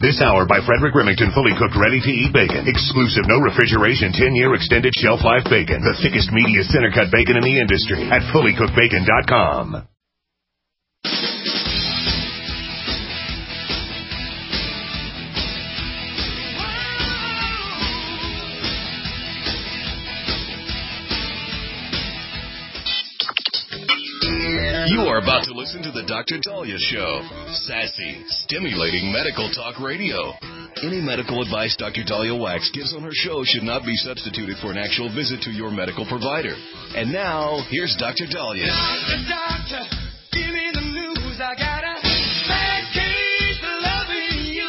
This hour by Frederick Remington, fully cooked, ready-to-eat bacon. Exclusive, no refrigeration, 10-year extended shelf life bacon. The thickest, meatiest, center-cut bacon in the industry at fullycookedbacon.com. You are about to listen to the Dr. Dahlia Show. Sassy, stimulating medical talk radio. Any medical advice Dr. Dahlia Wax gives on her show should not be substituted for an actual visit to your medical provider. And now, here's Dr. Dahlia. Doctor, give me the news. I got a bad case of loving you.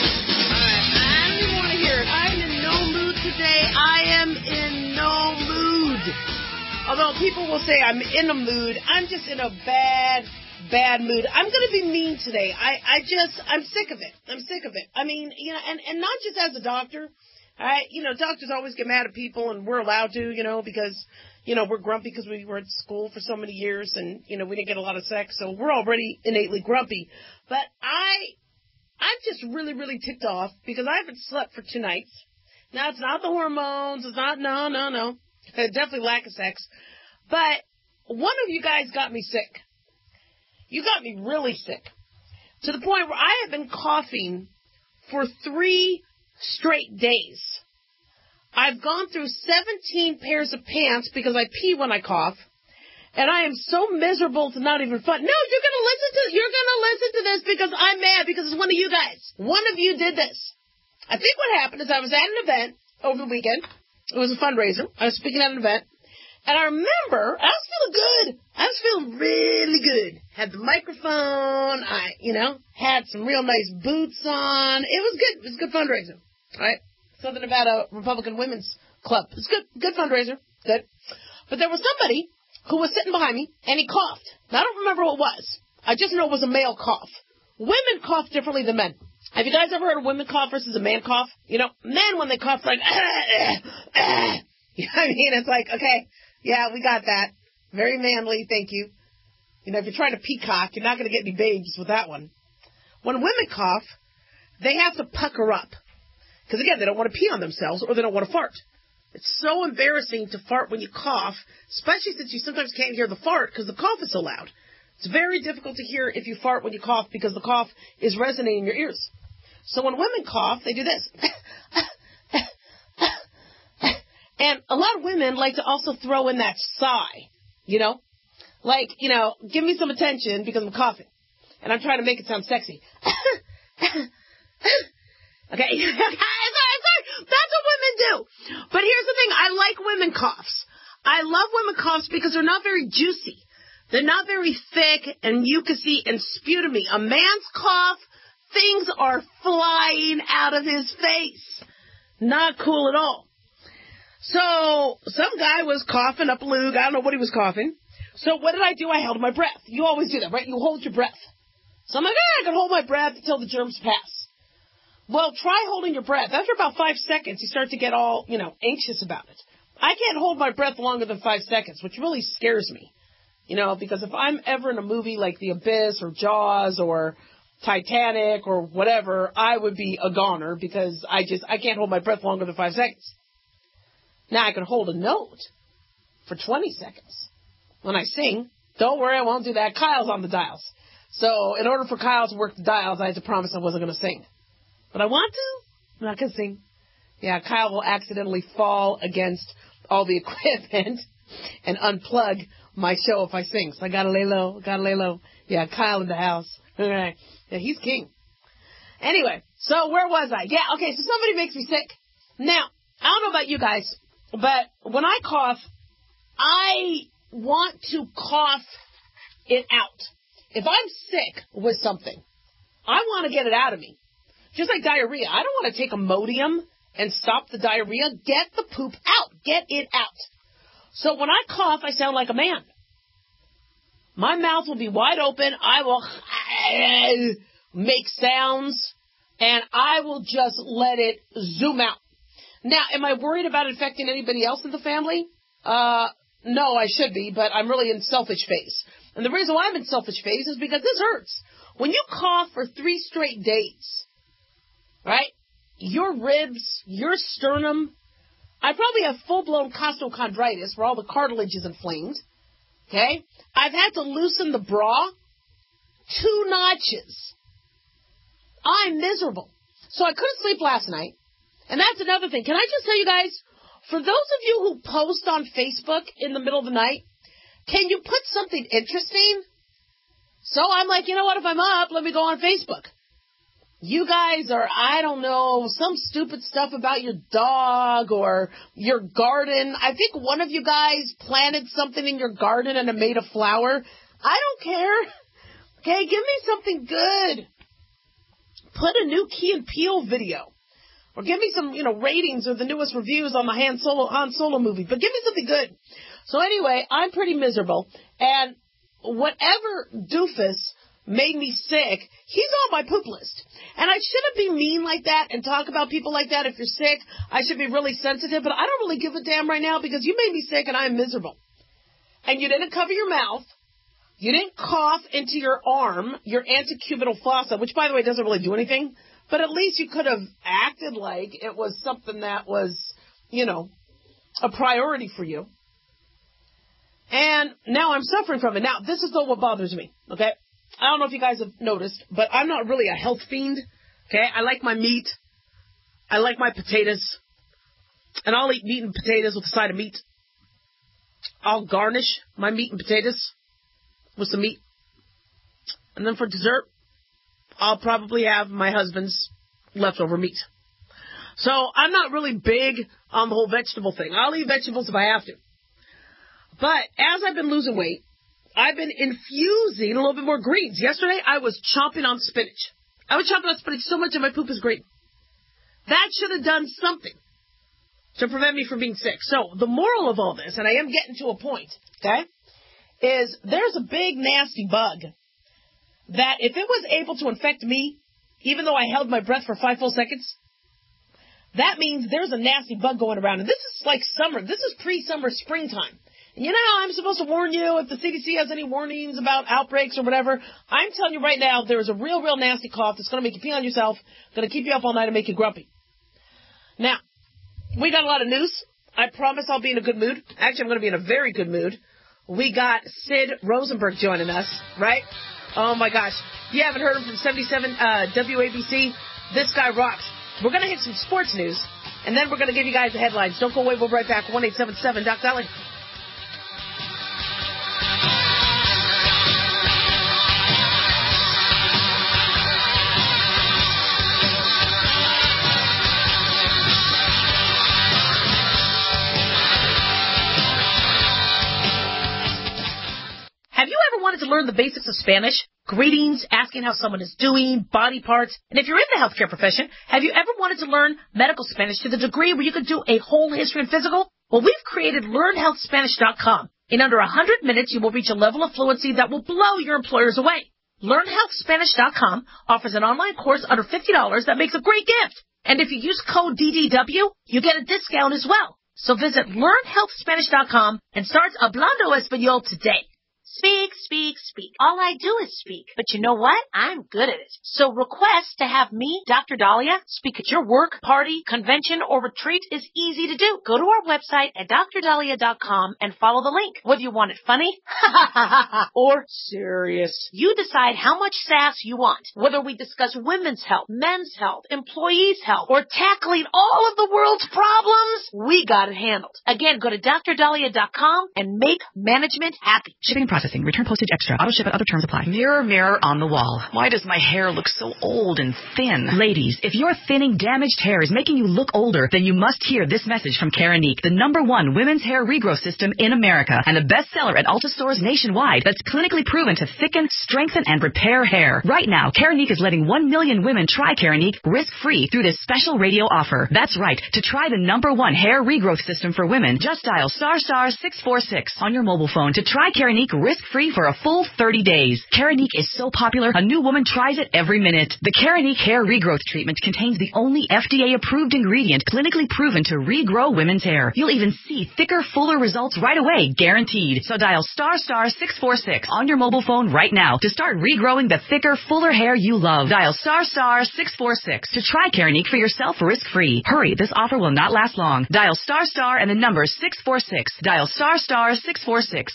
I don't even want to hear it. I'm in no mood today. I am in no mood. Although people will say I'm in a mood, I'm just in a bad mood. I'm going to be mean today. I'm sick of it. I'm sick of it. I mean, you know, and not just as a doctor. Doctors always get mad at people, and we're allowed to, because, we're grumpy because we were at school for so many years, and, we didn't get a lot of sex, so we're already innately grumpy. But I'm just really, really ticked off because I haven't slept for 2 nights. Now, it's not the hormones. It's not, no. Definitely lack of sex. But one of you guys got me sick. You got me really sick. To the point where I have been coughing for 3 straight days. I've gone through 17 pairs of pants because I pee when I cough. And I am so miserable it's not even fun. No, you're going to listen to this because I'm mad because it's one of you guys. One of you did this. I think what happened is I was at an event over the weekend. It was a fundraiser. I was speaking at an event. And I remember, I was feeling good. I was feeling really good. Had the microphone. I, had some real nice boots on. It was good. It was a good fundraiser. All right? Something about a Republican women's club. It's good. Good fundraiser. Good. But there was somebody who was sitting behind me, and he coughed. Now, I don't remember what it was. I just know it was a male cough. Women cough differently than men. Have you guys ever heard of women cough versus a man cough? Men, when they cough, it's like, you know what I mean? It's like, okay, yeah, we got that. Very manly, thank you. If you're trying to peacock, you're not going to get any babes with that one. When women cough, they have to pucker up. Because, again, they don't want to pee on themselves or they don't want to fart. It's so embarrassing to fart when you cough, especially since you sometimes can't hear the fart because the cough is so loud. It's very difficult to hear if you fart when you cough because the cough is resonating in your ears. So when women cough, they do this. And a lot of women like to also throw in that sigh, Like, give me some attention because I'm coughing. And I'm trying to make it sound sexy. Okay? That's what women do. But here's the thing. I like women coughs. I love women coughs because they're not very juicy. They're not very thick and mucousy and sputumy. A man's cough, things are flying out of his face. Not cool at all. So, some guy was coughing up a lug. I don't know what he was coughing. So, what did I do? I held my breath. You always do that, right? You hold your breath. So, I'm like, I can hold my breath until the germs pass. Well, try holding your breath. After about 5 seconds, you start to get all, anxious about it. I can't hold my breath longer than 5 seconds, which really scares me. Because if I'm ever in a movie like The Abyss or Jaws or Titanic or whatever, I would be a goner because I can't hold my breath longer than 5 seconds. Now I can hold a note for 20 seconds. When I sing, don't worry, I won't do that. Kyle's on the dials. So in order for Kyle to work the dials, I had to promise I wasn't going to sing. But I want to. I'm not going to sing. Yeah, Kyle will accidentally fall against all the equipment and unplug my show if I sing. So I got to lay low. Yeah, Kyle in the house. All right. Yeah, he's king. Anyway, so where was I? Yeah, okay, so somebody makes me sick. Now, I don't know about you guys, but when I cough, I want to cough it out. If I'm sick with something, I want to get it out of me. Just like diarrhea. I don't want to take Imodium and stop the diarrhea. Get the poop out. Get it out. So when I cough, I sound like a man. My mouth will be wide open. I will make sounds, and I will just let it zoom out. Now, am I worried about infecting anybody else in the family? No, I should be, but I'm really in selfish phase. And the reason why I'm in selfish phase is because this hurts. When you cough for 3 straight days, your ribs, your sternum. I probably have full-blown costochondritis where all the cartilage is inflamed. Okay? I've had to loosen the bra 2 notches. I'm miserable. So I couldn't sleep last night. And that's another thing. Can I just tell you guys, for those of you who post on Facebook in the middle of the night, can you put something interesting? So I'm like, you know what, if I'm up, let me go on Facebook. You guys are, I don't know, some stupid stuff about your dog or your garden. I think one of you guys planted something in your garden and it made a flower. I don't care. Okay, give me something good. Put a new Key and Peele video. Or give me some, ratings or the newest reviews on the Han Solo movie. But give me something good. So anyway, I'm pretty miserable. And whatever doofus made me sick, he's on my poop list. And I shouldn't be mean like that and talk about people like that. If you're sick, I should be really sensitive. But I don't really give a damn right now because you made me sick and I'm miserable. And you didn't cover your mouth. You didn't cough into your arm, your antecubital fossa, which, by the way, doesn't really do anything. But at least you could have acted like it was something that was, a priority for you. And now I'm suffering from it. Now, this is what bothers me, okay? I don't know if you guys have noticed, but I'm not really a health fiend, okay? I like my meat. I like my potatoes. And I'll eat meat and potatoes with a side of meat. I'll garnish my meat and potatoes with some meat. And then for dessert, I'll probably have my husband's leftover meat. So I'm not really big on the whole vegetable thing. I'll eat vegetables if I have to. But as I've been losing weight, I've been infusing a little bit more greens. Yesterday, I was chomping on spinach. I was chomping on spinach so much that my poop is green. That should have done something to prevent me from being sick. So the moral of all this, and I am getting to a point, okay, is there's a big nasty bug that if it was able to infect me, even though I held my breath for 5 full seconds, that means there's a nasty bug going around. And this is like summer. This is pre-summer, springtime. And you know how I'm supposed to warn you if the CDC has any warnings about outbreaks or whatever? I'm telling you right now, there's a real nasty cough that's going to make you pee on yourself, going to keep you up all night and make you grumpy. Now, we got a lot of news. I promise I'll be in a good mood. Actually, I'm going to be in a very good mood. We got Sid Rosenberg joining us, right? Oh, my gosh. If you haven't heard him from 77 WABC, this guy rocks. We're going to hit some sports news, and then we're going to give you guys the headlines. Don't go away. We'll be right back. 1-877 Doc Dolly. Have you ever wanted to learn the basics of Spanish? Greetings, asking how someone is doing, body parts. And if you're in the healthcare profession, have you ever wanted to learn medical Spanish to the degree where you could do a whole history and physical? Well, we've created LearnHealthSpanish.com. In under 100 minutes, you will reach a level of fluency that will blow your employers away. LearnHealthSpanish.com offers an online course under $50 that makes a great gift. And if you use code DDW, you get a discount as well. So visit LearnHealthSpanish.com and start Hablando Español today. Speak, speak, speak. All I do is speak. But you know what? I'm good at it. So request to have me, Dr. Dahlia, speak at your work, party, convention, or retreat is easy to do. Go to our website at drdahlia.com and follow the link. Whether you want it funny or serious, you decide how much sass you want. Whether we discuss women's health, men's health, employees' health, or tackling all of the world's problems, we got it handled. Again, go to drdahlia.com and make management happy. Shipping and processing. Return postage extra. Auto ship and other terms apply. Mirror, mirror on the wall. Why does my hair look so old and thin? Ladies, if your thinning, damaged hair is making you look older, then you must hear this message from Keranique, the #1 women's hair regrowth system in America and a bestseller at Ulta stores nationwide that's clinically proven to thicken, strengthen, and repair hair. Right now, Keranique is letting 1 million women try Keranique risk-free through this special radio offer. That's right. To try the #1 hair regrowth system for women, just dial *646 on your mobile phone to try Keranique risk-free risk-free for a full 30 days. Keranique is so popular, a new woman tries it every minute. The Keranique Hair Regrowth Treatment contains the only FDA-approved ingredient clinically proven to regrow women's hair. You'll even see thicker, fuller results right away, guaranteed. So dial *646 on your mobile phone right now to start regrowing the thicker, fuller hair you love. Dial *646 to try Keranique for yourself risk-free. Hurry, this offer will not last long. Dial * and the number 646. Dial *646.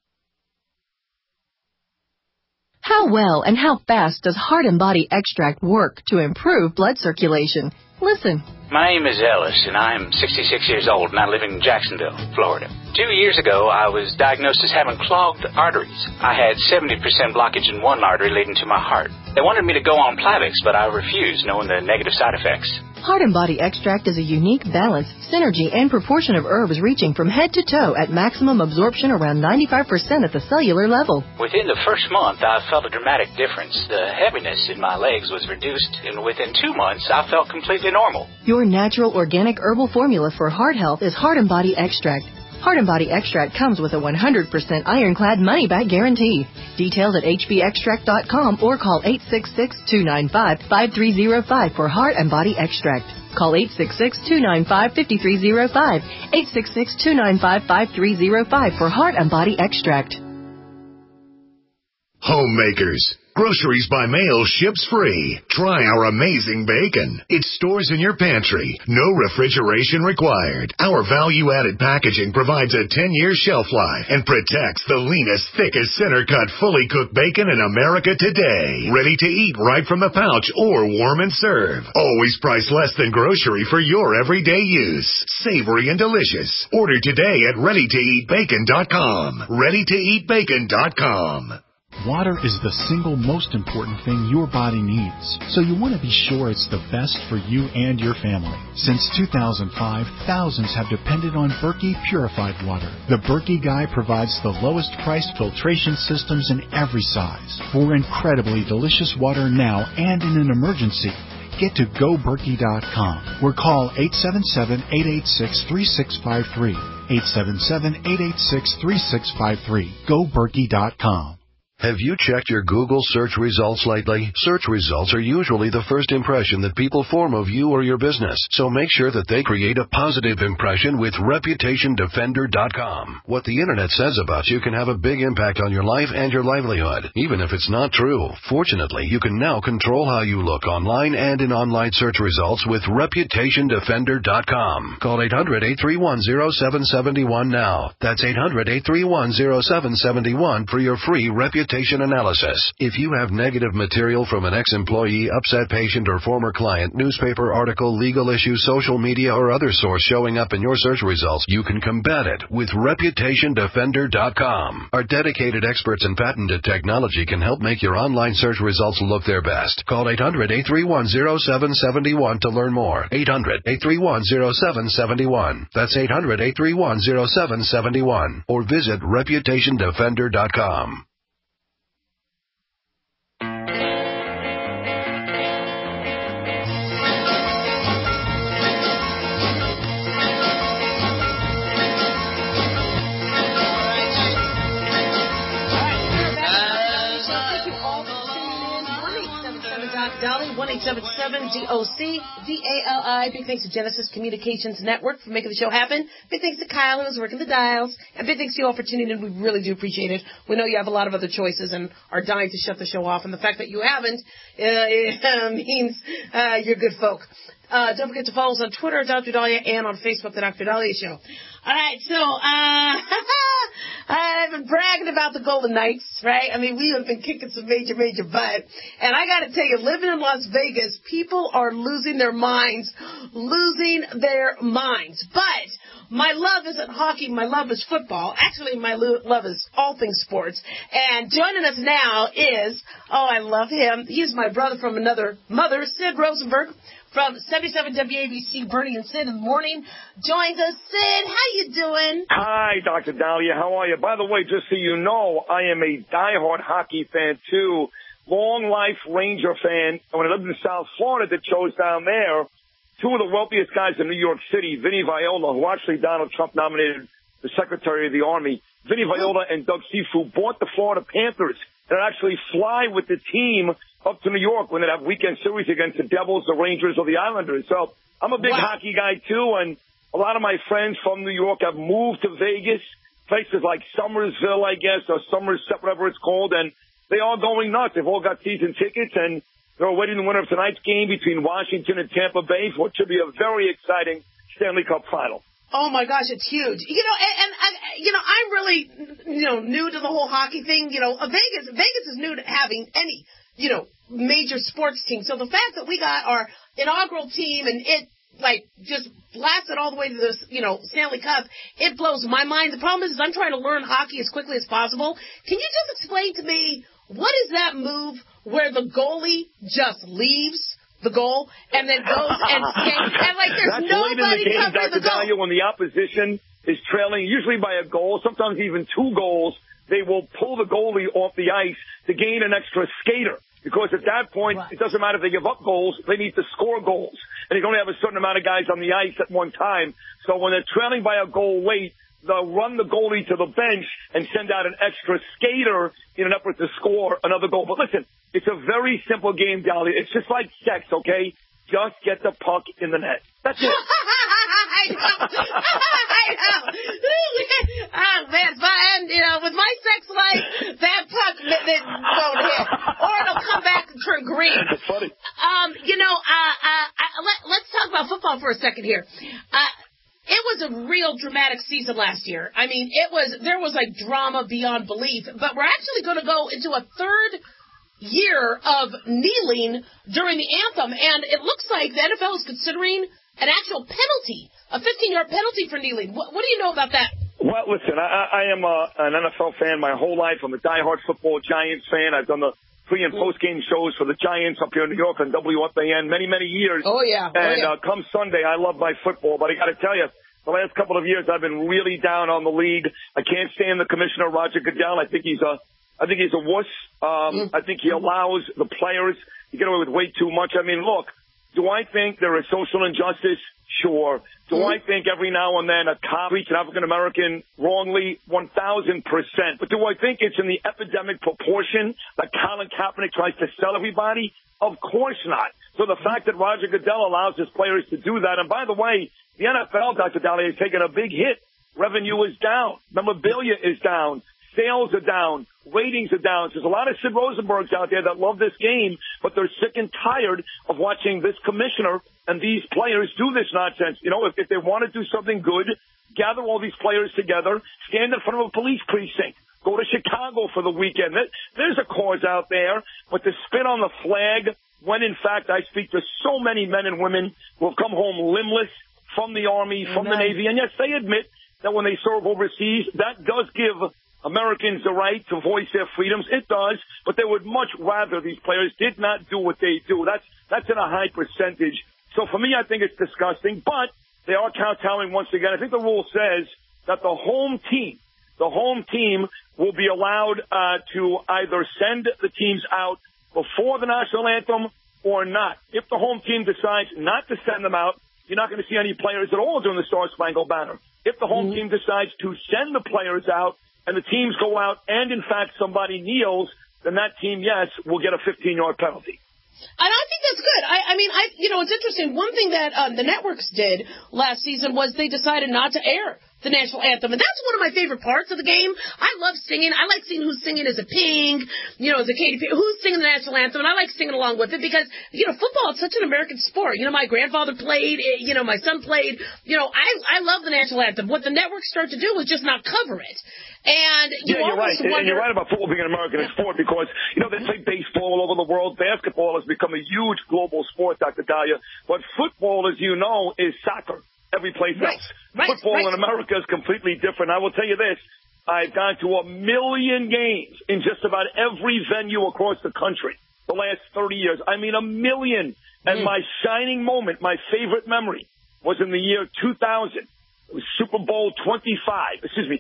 How well and how fast does Heart and Body Extract work to improve blood circulation? Listen. My name is Ellis, and I'm 66 years old, and I live in Jacksonville, Florida. 2 years ago, I was diagnosed as having clogged arteries. I had 70% blockage in one artery leading to my heart. They wanted me to go on Plavix, but I refused, knowing the negative side effects. Heart and Body Extract is a unique balance, synergy, and proportion of herbs reaching from head to toe at maximum absorption around 95% at the cellular level. Within the first month, I felt a dramatic difference. The heaviness in my legs was reduced, and within 2 months, I felt completely normal. Your natural organic herbal formula for heart health is Heart and Body Extract. Heart and Body Extract comes with a 100% ironclad money-back guarantee. Details at hbextract.com or call 866-295-5305 for Heart and Body Extract. Call 866-295-5305, 866-295-5305 for Heart and Body Extract. Homemakers. Groceries by mail ships free. Try our amazing bacon. It stores in your pantry. No refrigeration required. Our value-added packaging provides a 10-year shelf life and protects the leanest, thickest, center-cut, fully cooked bacon in America today. Ready to eat right from the pouch or warm and serve. Always priced less than grocery for your everyday use. Savory and delicious. Order today at ReadyToEatBacon.com. ReadyToEatBacon.com. Water is the single most important thing your body needs, so you want to be sure it's the best for you and your family. Since 2005, thousands have depended on Berkey purified water. The Berkey Guy provides the lowest priced filtration systems in every size. For incredibly delicious water now and in an emergency, get to GoBerkey.com or call 877-886-3653. 877-886-3653. GoBerkey.com. Have you checked your Google search results lately? Search results are usually the first impression that people form of you or your business, so make sure that they create a positive impression with ReputationDefender.com. What the Internet says about you can have a big impact on your life and your livelihood, even if it's not true. Fortunately, you can now control how you look online and in online search results with ReputationDefender.com. Call 800-831-0771 now. That's 800-831-0771 for your free reputation analysis. If you have negative material from an ex-employee, upset patient, or former client, newspaper article, legal issue, social media, or other source showing up in your search results, you can combat it with ReputationDefender.com. Our dedicated experts in patented technology can help make your online search results look their best. Call 800-831-0771 to learn more. 800-831-0771. That's 800-831-0771. Or visit ReputationDefender.com. Dolly, 1-877-DOC-DALI. Big thanks to Genesis Communications Network for making the show happen. Big thanks to Kyle, who's working the dials. And big thanks to you all for tuning in. We really do appreciate it. We know you have a lot of other choices and are dying to shut the show off. And the fact that you haven't means you're good folk. Don't forget to follow us on Twitter, Dr. Dahlia, and on Facebook, The Dr. Dahlia Show. All right, so I've been bragging about the Golden Knights, right? I mean, we have been kicking some major butt. And I got to tell you, living in Las Vegas, people are losing their minds. But my love isn't hockey. My love is football. Actually, my love is all things sports. And joining us now is, I love him. He's my brother from another mother, Sid Rosenberg. From 77 WABC, Bernie and Sid in the morning, joins us. Sid, how you doing? Hi, Dr. Dahlia. How are you? By the way, just so you know, I am a diehard hockey fan, too. Long life Ranger fan. And when I lived in South Florida, the shows down there, two of the wealthiest guys in New York City, Vinny Viola, who actually Donald Trump nominated the Secretary of the Army. Vinny Viola and Doug Sifu bought the Florida Panthers and actually fly with the team up to New York when they have weekend series against the Devils, the Rangers, or the Islanders. So I'm a big hockey guy, too, and a lot of my friends from New York have moved to Vegas, places like Somersville, I guess, or Somerset, whatever it's called, and they are going nuts. They've all got season tickets, and they're awaiting the winner of tonight's game between Washington and Tampa Bay for what should be a very exciting Stanley Cup final. Oh my gosh, it's huge. I'm really, new to the whole hockey thing. Vegas is new to having any, major sports team. So the fact that we got our inaugural team and it, just blasted all the way to the, Stanley Cup, it blows my mind. The problem is I'm trying to learn hockey as quickly as possible. Can you just explain to me, what is that move where the goalie just leaves the goal and then goes and skates, and there's That's nobody late in the game, covering Dr. the goal. Dahlia, when the opposition is trailing, usually by a goal, sometimes even 2 goals, they will pull the goalie off the ice to gain an extra skater. Because at that point, It doesn't matter if they give up goals, they need to score goals. And you can only have a certain amount of guys on the ice at one time. So when they're trailing by a goal late, they'll run the goalie to the bench and send out an extra skater in an effort to score another goal. But listen, it's a very simple game, Dahlia. It's just like sex, okay? Just get the puck in the net. That's it. I know. Oh, man. And, with my sex life, that puck won't hit. Or it'll come back and turn green. That's funny. Let's talk about football for a second here. It was a real dramatic season last year. I mean, there was drama beyond belief. But we're actually going to go into a third year of kneeling during the anthem, and it looks like the NFL is considering an actual penalty, a 15-yard penalty for kneeling. What do you know about that? Well, listen, I am an NFL fan my whole life. I'm a diehard football Giants fan. I've done the pre- and post-game shows for the Giants up here in New York on WFAN many, many years. Oh, yeah. And come Sunday, I love my football. But I got to tell you, the last couple of years, I've been really down on the league. I can't stand the commissioner, Roger Goodell. I think he's a wuss. I think he allows the players to get away with way too much. I mean, look, do I think there is social injustice? Sure. Do I think every now and then a cop treats an African-American wrongly? 1,000%. But do I think it's in the epidemic proportion that Colin Kaepernick tries to sell everybody? Of course not. So the fact that Roger Goodell allows his players to do that, and by the way, the NFL, Dr. Dahlia, has taken a big hit. Revenue is down. Memorabilia is down. Sales are down. Ratings are down. There's a lot of Sid Rosenbergs out there that love this game, but they're sick and tired of watching this commissioner and these players do this nonsense. If they want to do something good, gather all these players together, stand in front of a police precinct, go to Chicago for the weekend. There's a cause out there, but to spit on the flag when, in fact, I speak to so many men and women who have come home limbless from the Army, from the Navy, and yes, they admit that when they serve overseas, that does give Americans the right to voice their freedoms. It does, but they would much rather these players did not do what they do. That's in a high percentage. So for me, I think it's disgusting, but they are kowtowing once again. I think the rule says that the home team will be allowed to either send the teams out before the national anthem or not. If the home team decides not to send them out, you're not going to see any players at all during the Star Spangled Banner. If the home team decides to send the players out and the teams go out and, in fact, somebody kneels, then that team, yes, will get a 15-yard penalty. And I think that's good. It's interesting. One thing that the networks did last season was they decided not to air the national anthem. And that's one of my favorite parts of the game. I love singing. I like seeing who's singing as a Pink, as a Katy Perry, who's singing the national anthem. And I like singing along with it because, football is such an American sport. My grandfather played, my son played. I love the national anthem. What the networks start to do is just not cover it. And you're right. And you're right about football being an American sport because, they play baseball all over the world. Basketball has become a huge global sport, Dr. Dahlia. But football, as you know, is soccer every place else. Football in America is completely different. I will tell you this. I've gone to 1 million games in just about every venue across the country the last 30 years. I mean, 1 million. And my shining moment, my favorite memory, was in the year 2000. It was Super Bowl 25,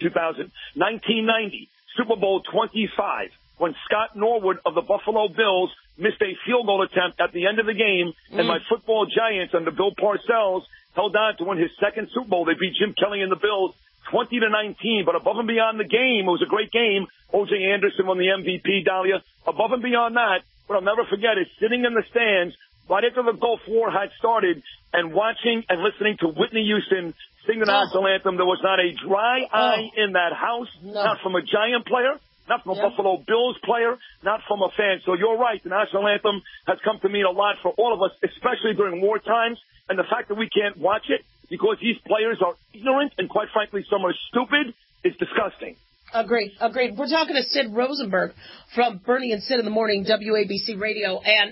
1990, Super Bowl 25, when Scott Norwood of the Buffalo Bills missed a field goal attempt at the end of the game, and my football Giants under Bill Parcells held on to win his second Super Bowl. They beat Jim Kelly and the Bills 20-19. But above and beyond the game, it was a great game. O.J. Anderson won the MVP, Dahlia. Above and beyond that, what I'll never forget is sitting in the stands right after the Gulf War had started and watching and listening to Whitney Houston sing the national anthem. There was not a dry eye in that house, not from a Giant player, not from a Buffalo Bills player, not from a fan. So you're right. The national anthem has come to mean a lot for all of us, especially during war times. And the fact that we can't watch it because these players are ignorant and, quite frankly, some are stupid is disgusting. Agreed. We're talking to Sid Rosenberg from Bernie and Sid in the Morning, WABC Radio. And,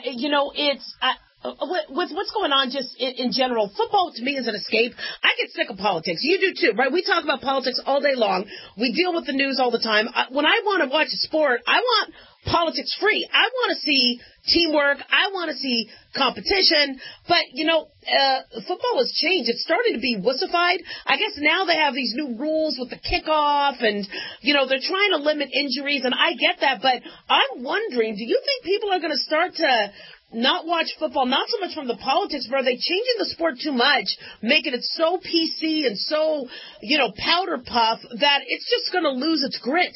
with what's going on just in general, football to me is an escape. I get sick of politics. You do too, right? We talk about politics all day long. We deal with the news all the time. When I want to watch a sport, I want politics free. I want to see teamwork. I want to see competition. But, football has changed. It's starting to be wussified. I guess now they have these new rules with the kickoff and, they're trying to limit injuries, and I get that. But I'm wondering, do you think people are going to start to not watch football, not so much from the politics, but are they changing the sport too much, making it so PC and so, powder puff that it's just going to lose its grit?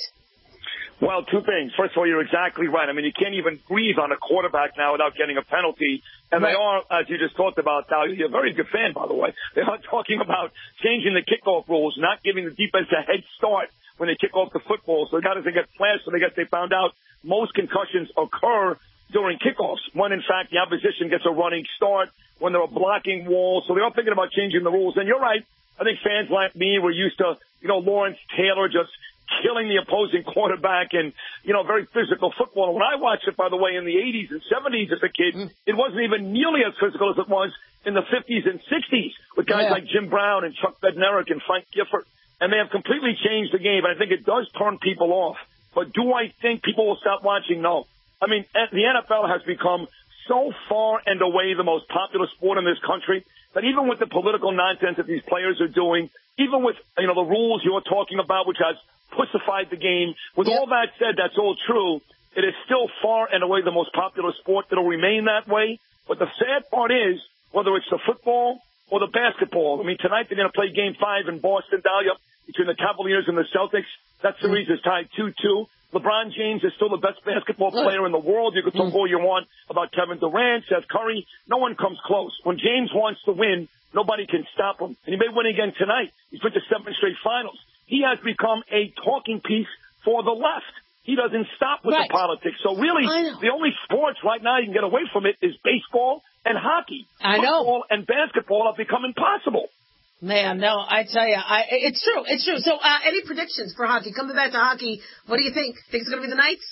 Well, two things. First of all, you're exactly right. I mean, you can't even breathe on a quarterback now without getting a penalty. And they are, as you just talked about, you're a very good fan, by the way. They are talking about changing the kickoff rules, not giving the defense a head start when they kick off the football. So they get flashed, so they found out most concussions occur during kickoffs, when in fact the opposition gets a running start, when they're blocking walls. So they are thinking about changing the rules. And you're right. I think fans like me were used to, Lawrence Taylor just killing the opposing quarterback and, very physical football. And when I watched it, by the way, in the 80s and 70s as a kid, it wasn't even nearly as physical as it was in the 50s and 60s with guys like Jim Brown and Chuck Bednarik and Frank Gifford. And they have completely changed the game. And I think it does turn people off. But do I think people will stop watching? No. I mean, the NFL has become so far and away the most popular sport in this country that even with the political nonsense that these players are doing, even with, the rules you're talking about, which has pussified the game, with all that said, that's all true. It is still far and away the most popular sport. It'll remain that way. But the sad part is, whether it's the football or the basketball, I mean, tonight they're going to play Game 5 in Boston, Dahlia, between the Cavaliers and the Celtics. That series is tied 2-2. LeBron James is still the best basketball player in the world. You can talk all you want about Kevin Durant, Seth Curry. No one comes close. When James wants to win, nobody can stop him. And he may win again tonight. He's been to 7 straight finals. He has become a talking piece for the left. He doesn't stop with the politics. So really, the only sports right now you can get away from it is baseball and hockey. Football and basketball have become impossible. Man, no, I tell you, it's true. It's true. So, any predictions for hockey? Coming back to hockey, what do you think? Think it's going to be the Knights?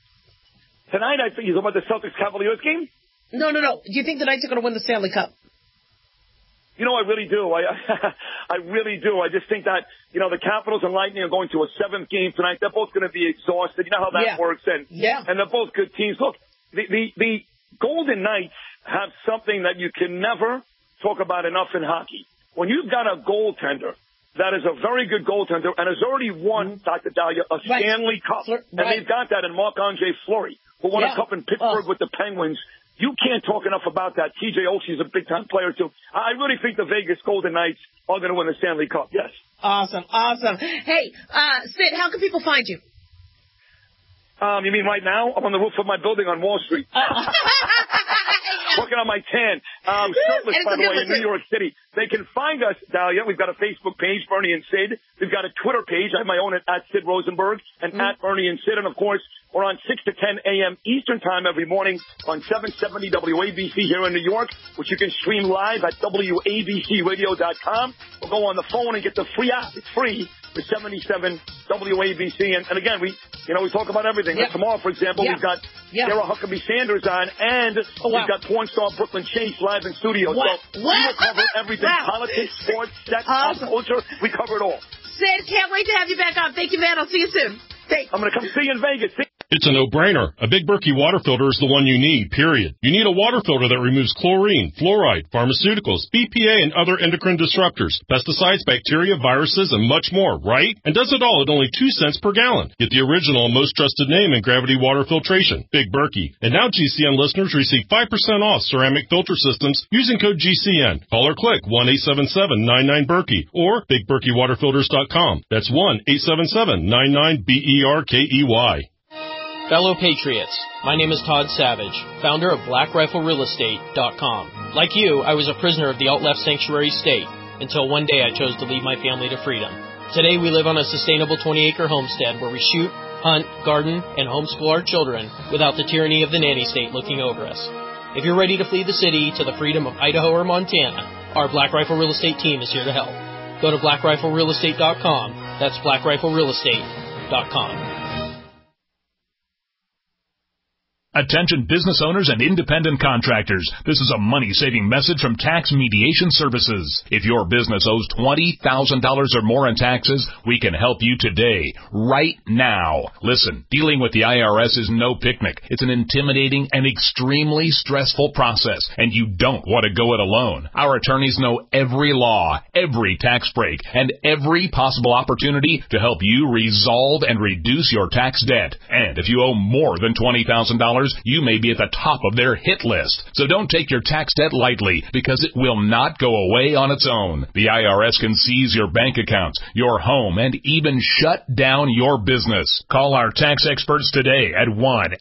Tonight, I think you're talking about the Celtics-Cavaliers game? No. Do you think the Knights are going to win the Stanley Cup? I really do. I really do. I just think that, the Capitals and Lightning are going to a 7th game tonight. They're both going to be exhausted. You know how that works. And they're both good teams. Look, the Golden Knights have something that you can never talk about enough in hockey. When you've got a goaltender that is a very good goaltender and has already won, Dr. Dahlia, a Stanley Cup, and they've got that in Marc-Andre Fleury, who won a cup in Pittsburgh with the Penguins, you can't talk enough about that. TJ Oshie's a big-time player, too. I really think the Vegas Golden Knights are going to win the Stanley Cup, yes. Awesome. Hey, Sid, how can people find you? You mean right now? I'm on the roof of my building on Wall Street. Working on my tan. Shirtless, by the way, in New York City. They can find us, Dahlia. We've got a Facebook page, Bernie and Sid. We've got a Twitter page. I have my own at Sid Rosenberg and at Bernie and Sid. And, of course, we're on 6 to 10 a.m. Eastern Time every morning on 770 WABC here in New York, which you can stream live at WABCRadio.com. Or go on the phone and get the free app. It's free for 77 WABC. And again, we talk about everything. Like tomorrow, for example, we've got Sarah Huckabee Sanders on, and we've got porn star Brooklyn Chase live in studio. So we will cover everything. Politics, sports, sex, pop culture. We cover it all. Sid, can't wait to have you back on. Thank you, man. I'll see you soon. Thanks. I'm going to come see you in Vegas. It's a no-brainer. A Big Berkey water filter is the one you need, period. You need a water filter that removes chlorine, fluoride, pharmaceuticals, BPA, and other endocrine disruptors, pesticides, bacteria, viruses, and much more, right? And does it all at only 2 cents per gallon. Get the original and most trusted name in gravity water filtration, Big Berkey. And now GCN listeners receive 5% off ceramic filter systems using code GCN. Call or click 1-877-99-BERKEY or BigBerkeyWaterFilters.com. That's 1-877-99-BERKEY. Fellow Patriots, my name is Todd Savage, founder of BlackRifleRealEstate.com. Like you, I was a prisoner of the alt-left sanctuary state until one day I chose to lead my family to freedom. Today we live on a sustainable 20-acre homestead where we shoot, hunt, garden, and homeschool our children without the tyranny of the nanny state looking over us. If you're ready to flee the city to the freedom of Idaho or Montana, our Black Rifle Real Estate team is here to help. Go to BlackRifleRealEstate.com. That's BlackRifleRealEstate.com. Attention business owners and independent contractors. This is a money-saving message from Tax Mediation Services. If your business owes $20,000 or more in taxes, we can help you today, right now. Listen, dealing with the IRS is no picnic. It's an intimidating and extremely stressful process, and you don't want to go it alone. Our attorneys know every law, every tax break, and every possible opportunity to help you resolve and reduce your tax debt. And if you owe more than $20,000, you may be at the top of their hit list. So don't take your tax debt lightly, because it will not go away on its own. The IRS can seize your bank accounts, your home, and even shut down your business. Call our tax experts today at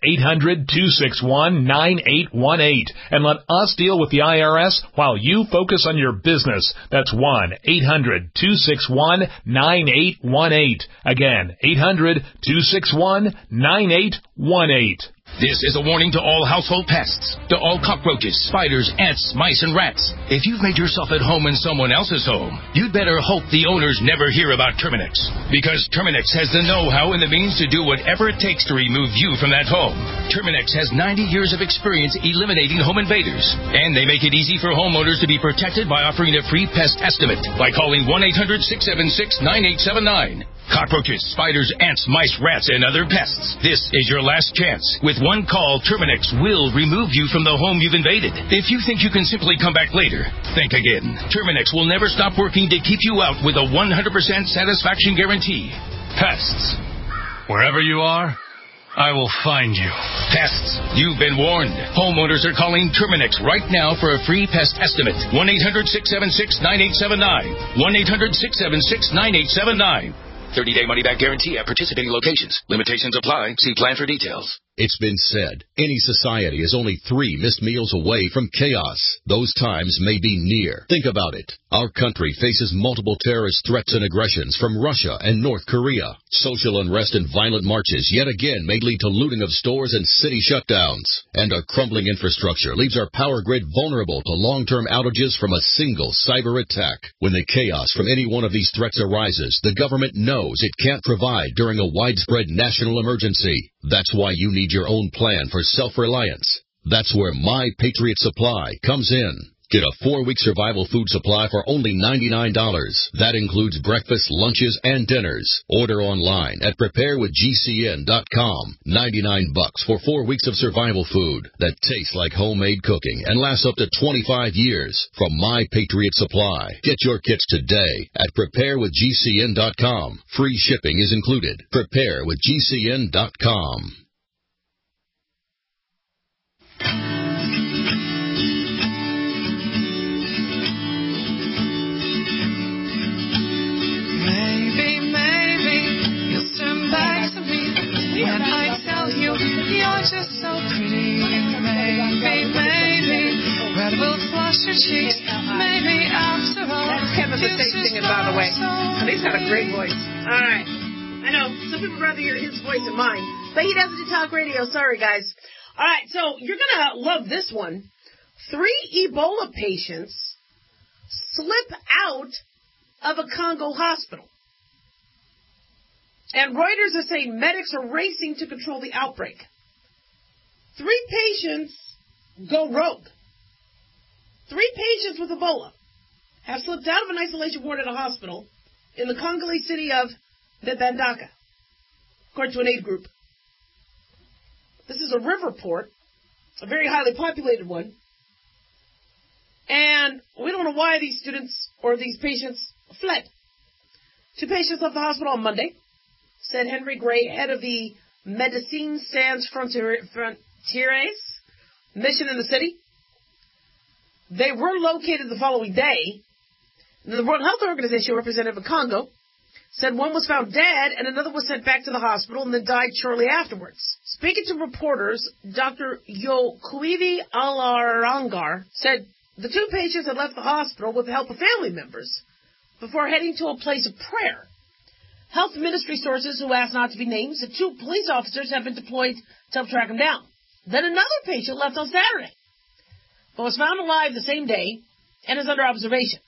1-800-261-9818 and let us deal with the IRS while you focus on your business. That's 1-800-261-9818. Again, 800-261-9818. This is a warning to all household pests, to all cockroaches, spiders, ants, mice, and rats. If you've made yourself at home in someone else's home, you'd better hope the owners never hear about Terminix, because Terminix has the know-how and the means to do whatever it takes to remove you from that home. Terminix has 90 years of experience eliminating home invaders, and they make it easy for homeowners to be protected by offering a free pest estimate by calling 1-800-676-9879. Cockroaches, spiders, ants, mice, rats, and other pests. This is your last chance. With one call, Terminix will remove you from the home you've invaded. If you think you can simply come back later, think again. Terminix will never stop working to keep you out with a 100% satisfaction guarantee. Pests. Wherever you are, I will find you. Pests, you've been warned. Homeowners are calling Terminix right now for a free pest estimate. 1-800-676-9879. 1-800-676-9879. 30-day money-back guarantee at participating locations. Limitations apply. See plan for details. It's been said, any society is only 3 missed meals away from chaos. Those times may be near. Think about it. Our country faces multiple terrorist threats and aggressions from Russia and North Korea. Social unrest and violent marches yet again may lead to looting of stores and city shutdowns. And our crumbling infrastructure leaves our power grid vulnerable to long-term outages from a single cyber attack. When the chaos from any one of these threats arises, the government knows it can't provide during a widespread national emergency. That's why you need your own plan for self-reliance. That's where My Patriot Supply comes in. Get a 4-week survival food supply for only $99. That includes breakfast, lunches, and dinners. Order online at preparewithgcn.com. $99 for 4 weeks of survival food that tastes like homemade cooking and lasts up to 25 years from My Patriot Supply. Get your kits today at preparewithgcn.com. Free shipping is included. Preparewithgcn.com. When I tell you, you're just so pretty. Maybe, red will flush your cheeks. Maybe after all. That's Kevin the State singing, by the way. And he's got a great voice. All right. I know some people would rather hear his voice than mine, but he doesn't do talk radio. Sorry, guys. All right, so you're going to love this one. 3 Ebola patients slip out of a Congo hospital. And Reuters is saying medics are racing to control the outbreak. 3 patients go rogue. 3 patients with Ebola have slipped out of an isolation ward at a hospital in the Congolese city of Mbandaka, according to an aid group. This is a river port, a very highly populated one. And we don't know why these students or these patients fled. 2 patients left the hospital on Monday, said Henry Gray, head of the Médecins Sans Frontières mission in the city. They were located the following day. The World Health Organization representative of Congo said one was found dead and another was sent back to the hospital and then died shortly afterwards. Speaking to reporters, Dr. Yokuivi Alarangar said the 2 patients had left the hospital with the help of family members before heading to a place of prayer. Health ministry sources, who asked not to be named, said 2 police officers have been deployed to help track him down. Then another patient left on Saturday, but was found alive the same day and is under observation.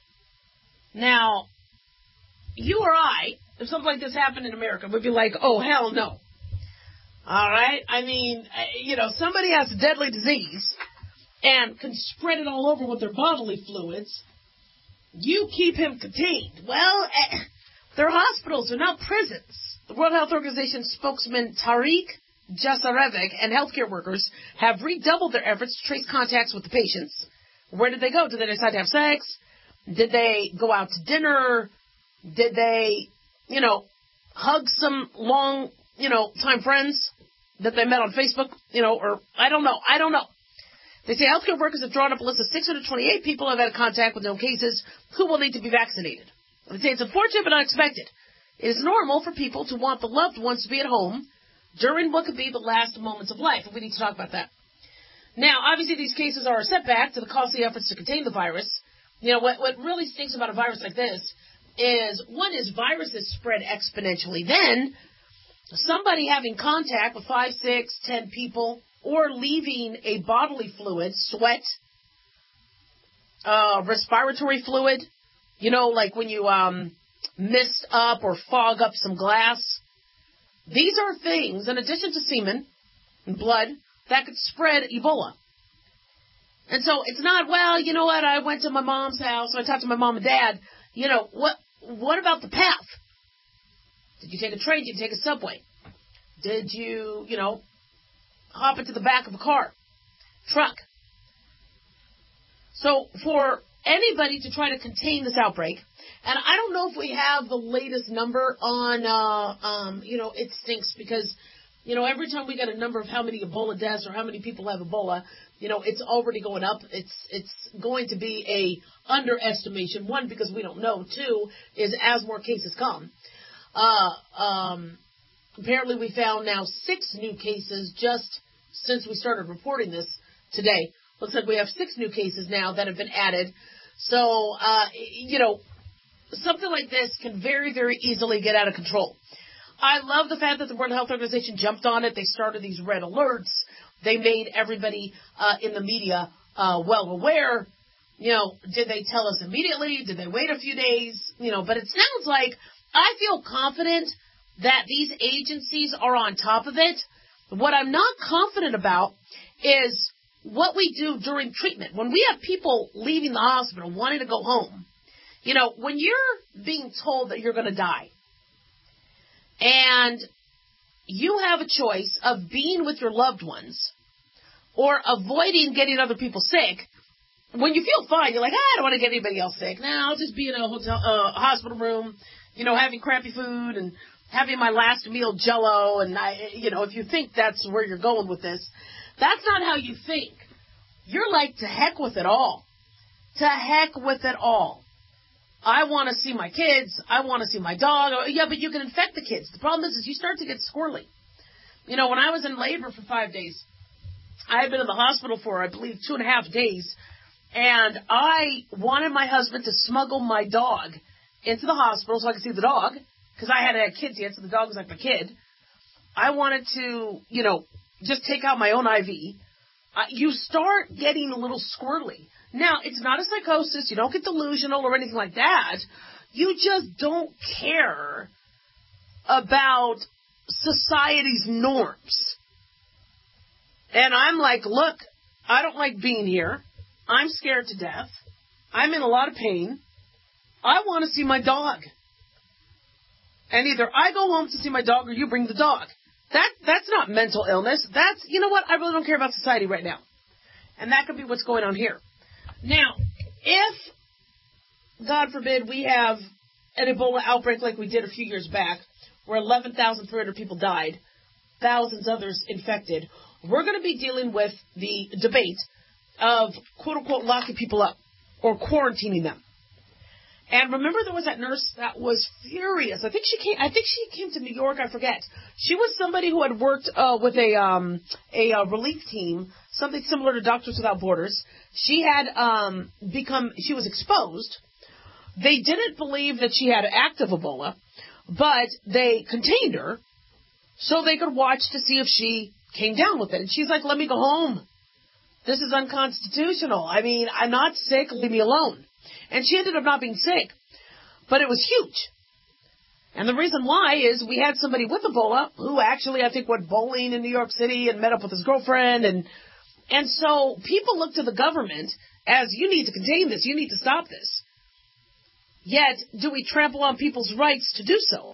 Now, you or I, if something like this happened in America, would be like, oh, hell no. All right? I mean, somebody has a deadly disease and can spread it all over with their bodily fluids. You keep him contained. Well, they're hospitals. They're not prisons. The World Health Organization spokesman Tariq Jasarevic and healthcare workers have redoubled their efforts to trace contacts with the patients. Where did they go? Did they decide to have sex? Did they go out to dinner? Did they, hug some long, time friends that they met on Facebook? Or I don't know. They say healthcare workers have drawn up a list of 628 people who have had contact with known cases who will need to be vaccinated. They say it's unfortunate but unexpected. It is normal for people to want the loved ones to be at home during what could be the last moments of life, and we need to talk about that. Now, obviously, these cases are a setback to the costly efforts to contain the virus. What really stinks about a virus like this is, one is viruses spread exponentially. Then, somebody having contact with 5, 6, 10 people, or leaving a bodily fluid, sweat, respiratory fluid, like when you mist up or fog up some glass. These are things, in addition to semen and blood, that could spread Ebola. And so it's not, well, you know what, I went to my mom's house, I talked to my mom and dad. What about the path? Did you take a train? Did you take a subway? Did you, hop into the back of a car, truck? So for anybody to try to contain this outbreak, and I don't know if we have the latest number on, it stinks because, every time we get a number of how many Ebola deaths or how many people have Ebola, it's already going up. It's going to be a underestimation. 1, because we don't know. 2, is as more cases come. Apparently we found now 6 new cases just since we started reporting this today. Looks like we have 6 new cases now that have been added. So, something like this can very, very easily get out of control. I love the fact that the World Health Organization jumped on it. They started these red alerts. They made everybody in the media well aware. Did they tell us immediately? Did they wait a few days? But it sounds like I feel confident that these agencies are on top of it. What I'm not confident about is what we do during treatment. When we have people leaving the hospital wanting to go home, when you're being told that you're going to die and you have a choice of being with your loved ones or avoiding getting other people sick, when you feel fine, you're like, I don't want to get anybody else sick. Now I'll just be in a hospital room, having crappy food and having my last meal Jell-O. And if you think that's where you're going with this, that's not how you think. You're like, to heck with it all. To heck with it all. I want to see my kids. I want to see my dog. Yeah, but you can infect the kids. The problem is you start to get squirrely. When I was in labor for 5 days, I had been in the hospital for, I believe, 2.5 days. And I wanted my husband to smuggle my dog into the hospital so I could see the dog. Because I hadn't had kids yet, so the dog was like my kid. I wanted to, just take out my own IV. You start getting a little squirrely. Now, it's not a psychosis. You don't get delusional or anything like that. You just don't care about society's norms. And I'm like, look, I don't like being here. I'm scared to death. I'm in a lot of pain. I want to see my dog. And either I go home to see my dog or you bring the dog. That's not mental illness. That's, you know what? I really don't care about society right now. And that could be what's going on here. Now, if, God forbid, we have an Ebola outbreak like we did a few years back, where 11,300 people died, thousands others infected, we're going to be dealing with the debate of, quote-unquote, locking people up or quarantining them. And remember, there was that nurse that was furious. I think she came to New York. I forget. She was somebody who had worked with a relief team, something similar to Doctors Without Borders. She had she was exposed. They didn't believe that she had active Ebola, but they contained her so they could watch to see if she came down with it. And she's like, "Let me go home. This is unconstitutional. I mean, I'm not sick. Leave me alone." And she ended up not being sick, but it was huge. And the reason why is we had somebody with Ebola who actually, I think, went bowling in New York City and met up with his girlfriend. And so people look to the government as, you need to contain this, you need to stop this. Yet, do we trample on people's rights to do so?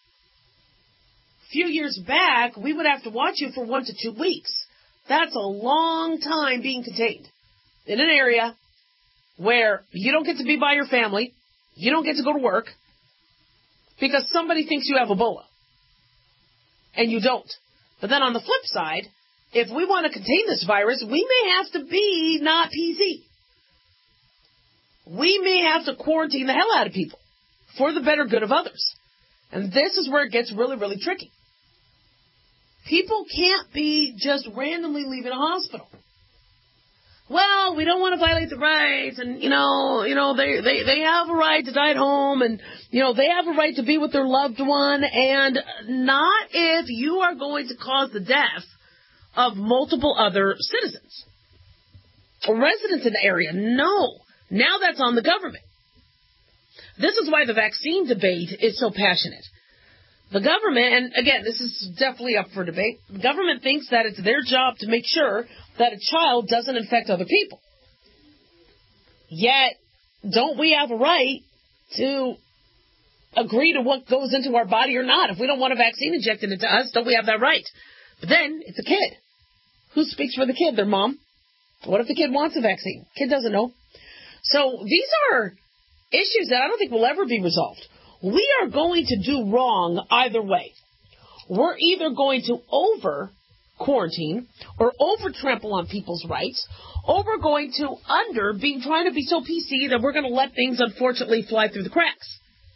A few years back, we would have to watch you for 1 to 2 weeks. That's a long time being contained in an area where you don't get to be by your family, you don't get to go to work, because somebody thinks you have Ebola. And you don't. But then on the flip side, if we want to contain this virus, we may have to be not PC. We may have to quarantine the hell out of people for the better good of others. And this is where it gets really, really tricky. People can't be just randomly leaving a hospital. Well, we don't want to violate the rights, and, they have a right to die at home, and, they have a right to be with their loved one, and not if you are going to cause the death of multiple other citizens or residents in the area. No. Now that's on the government. This is why the vaccine debate is so passionate. The government, and again, this is definitely up for debate, the government thinks that it's their job to make sure that a child doesn't infect other people. Yet, don't we have a right to agree to what goes into our body or not? If we don't want a vaccine injected into us, don't we have that right? But then, it's a kid. Who speaks for the kid? Their mom? What if the kid wants a vaccine? Kid doesn't know. So, these are issues that I don't think will ever be resolved. We are going to do wrong either way. We're either going to over-quarantine or over-trample on people's rights, or we're going to trying to be so PC that we're going to let things, unfortunately, fly through the cracks.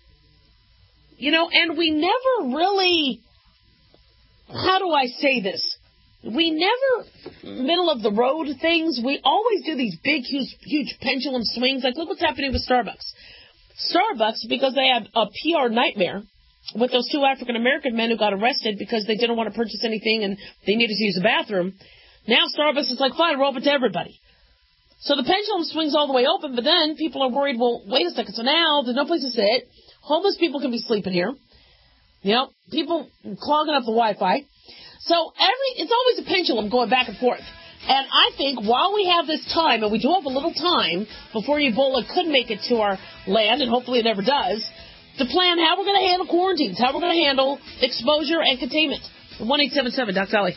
And we never really, how do I say this? We never middle of the road things. We always do these big, huge pendulum swings. Like, look what's happening with Starbucks. Starbucks, because they had a PR nightmare with those 2 African-American men who got arrested because they didn't want to purchase anything and they needed to use the bathroom. Now Starbucks is like, fine, we're open to everybody. So the pendulum swings all the way open, but then people are worried, well, wait a second, so now there's no place to sit. Homeless people can be sleeping here. People clogging up the Wi-Fi. So it's always a pendulum going back and forth. And I think while we have this time, and we do have a little time before Ebola could make it to our land, and hopefully it never does, to plan how we're going to handle quarantines, how we're going to handle exposure and containment. 1-877, Dr. Dolly.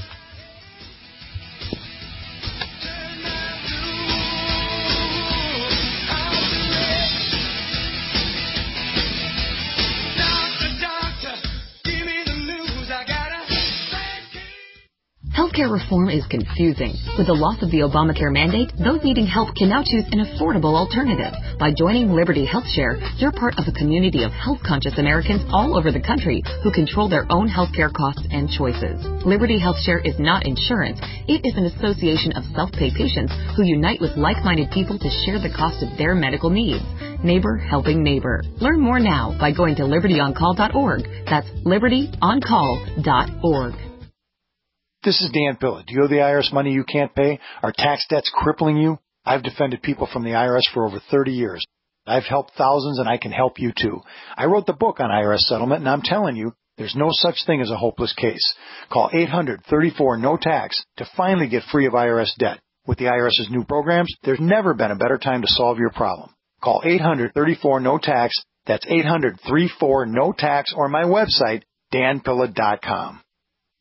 Healthcare reform is confusing. With the loss of the Obamacare mandate, those needing help can now choose an affordable alternative. By joining Liberty HealthShare, you're part of a community of health-conscious Americans all over the country who control their own healthcare costs and choices. Liberty HealthShare is not insurance. It is an association of self-pay patients who unite with like-minded people to share the cost of their medical needs. Neighbor helping neighbor. Learn more now by going to libertyoncall.org. That's libertyoncall.org. This is Dan Pilla. Do you owe the IRS money you can't pay? Are tax debts crippling you? I've defended people from the IRS for over 30 years. I've helped thousands, and I can help you too. I wrote the book on IRS settlement, and I'm telling you, there's no such thing as a hopeless case. Call 800-34-NO-TAX to finally get free of IRS debt. With the IRS's new programs, there's never been a better time to solve your problem. Call 800-34-NO-TAX. That's 800-34-NO-TAX, or my website, danpilla.com.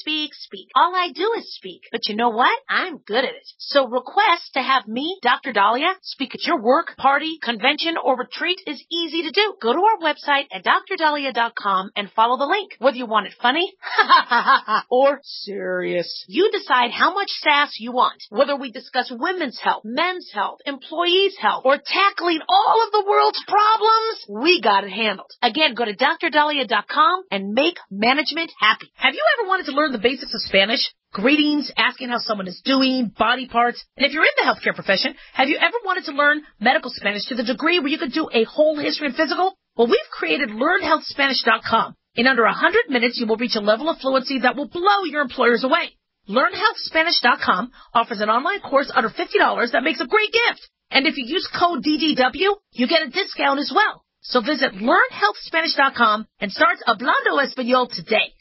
speak. All I do is speak. But you know what? I'm good at it. So request to have me, Dr. Dahlia, speak at your work, party, convention, or retreat is easy to do. Go to our website at drdahlia.com and follow the link. Whether you want it funny or serious, you decide how much sass you want. Whether we discuss women's health, men's health, employees' health, or tackling all of the world's problems, we got it handled. Again, go to drdahlia.com and make management happy. Have you ever wanted to learn the basics of Spanish? Greetings, asking how someone is doing, body parts. And if you're in the healthcare profession, have you ever wanted to learn medical Spanish to the degree where you could do a whole history and physical? Well, we've created LearnHealthSpanish.com. In under 100 minutes, you will reach a level of fluency that will blow your employers away. LearnHealthSpanish.com offers an online course under $50 that makes a great gift. And if you use code DDW, you get a discount as well. So visit LearnHealthSpanish.com and start Hablando Español today.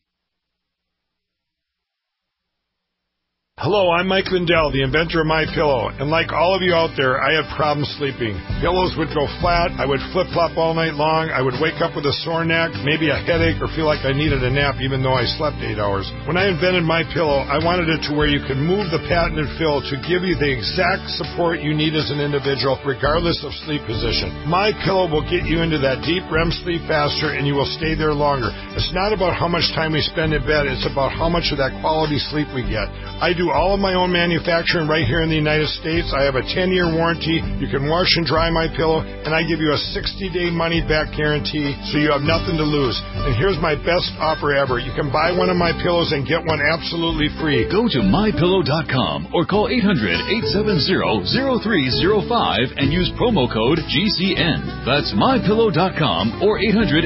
Hello, I'm Mike Lindell, the inventor of MyPillow, and like all of you out there, I have problems sleeping. Pillows would go flat, I would flip-flop all night long, I would wake up with a sore neck, maybe a headache, or feel like I needed a nap even though I slept 8 hours. When I invented MyPillow, I wanted it to where you could move the patented fill to give you the exact support you need as an individual, regardless of sleep position. MyPillow will get you into that deep REM sleep faster, and you will stay there longer. It's not about how much time we spend in bed, it's about how much of that quality sleep we get. I do all of my own manufacturing right here in the United States. I have a 10-year warranty. You can wash and dry my pillow, and I give you a 60-day money-back guarantee, so you have nothing to lose. And here's my best offer ever. You can buy one of my pillows and get one absolutely free. Go to MyPillow.com or call 800-870-0305 and use promo code GCN. That's MyPillow.com or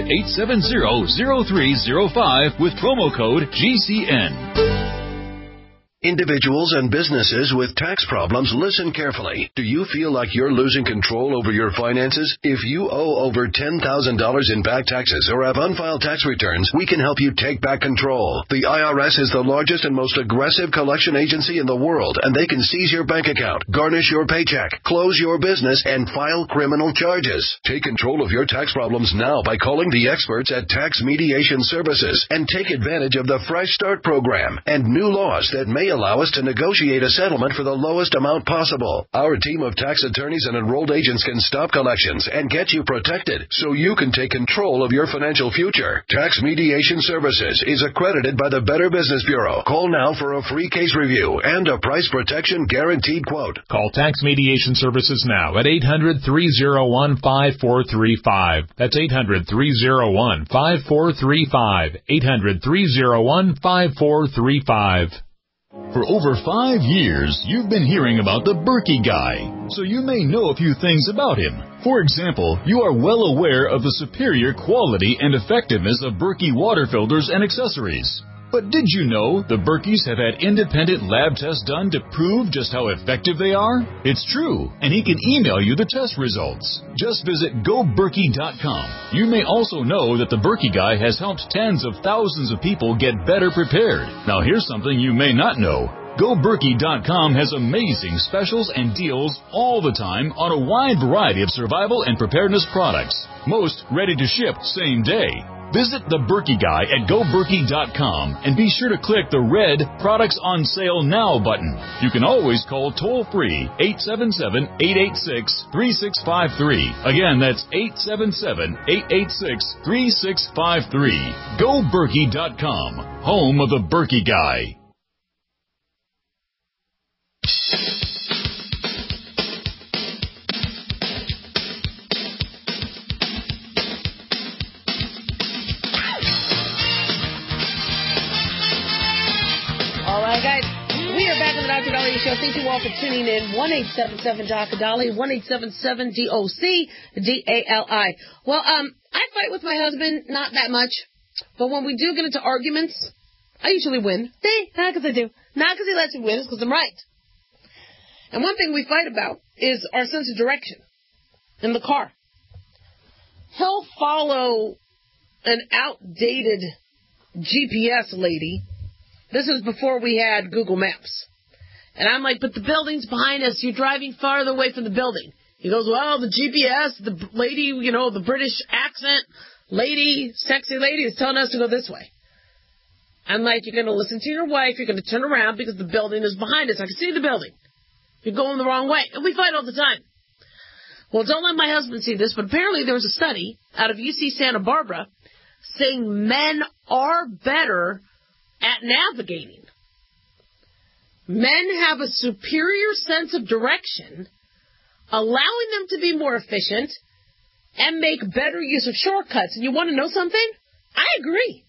800-870-0305 with promo code GCN. Individuals and businesses with tax problems, listen carefully. Do you feel like you're losing control over your finances? If you owe over $10,000 in back taxes or have unfiled tax returns, we can help you take back control. The IRS is the largest and most aggressive collection agency in the world, and they can seize your bank account, garnish your paycheck, close your business, and file criminal charges. Take control of your tax problems now by calling the experts at Tax Mediation Services and take advantage of the Fresh Start program and new laws that may allow us to negotiate a settlement for the lowest amount possible. Our team of tax attorneys and enrolled agents can stop collections and get you protected so you can take control of your financial future. Tax Mediation Services is accredited by the Better Business Bureau. Call now for a free case review and a price protection guaranteed quote. Call Tax Mediation Services now at 800-301-5435. That's 800-301-5435. 800-301-5435. For over 5 years, you've been hearing about the Berkey Guy, so you may know a few things about him. For example, you are well aware of the superior quality and effectiveness of Berkey water filters and accessories. But did you know the Berkeys have had independent lab tests done to prove just how effective they are? It's true, and he can email you the test results. Just visit GoBerkey.com. You may also know that the Berkey Guy has helped tens of thousands of people get better prepared. Now here's something you may not know. GoBerkey.com has amazing specials and deals all the time on a wide variety of survival and preparedness products. Most ready to ship same day. Visit the Berkey Guy at GoBerkey.com and be sure to click the red Products on Sale Now button. You can always call toll-free 877-886-3653. Again, that's 877-886-3653. GoBerkey.com, home of the Berkey Guy. Guys, we are back on the Dr. Dahlia Show. Thank you all for tuning in. 1-877-Dr. Dahlia, 1-877-DOC-DALI. Well, I fight with my husband, not that much, but when we do get into arguments, I usually win. Not because I do. Not because he lets me win, it's because I'm right. And one thing we fight about is our sense of direction in the car. He'll follow an outdated GPS lady. This is before we had Google Maps. And I'm like, but the building's behind us. You're driving farther away from the building. He goes, well, the GPS, the lady, you know, the British accent lady, sexy lady is telling us to go this way. I'm like, you're going to listen to your wife. You're going to turn around because the building is behind us. I can see the building. You're going the wrong way. And we fight all the time. Well, don't let my husband see this, but apparently there was a study out of UC Santa Barbara saying men are better at navigating. Men have a superior sense of direction, allowing them to be more efficient and make better use of shortcuts. And you want to know something? I agree.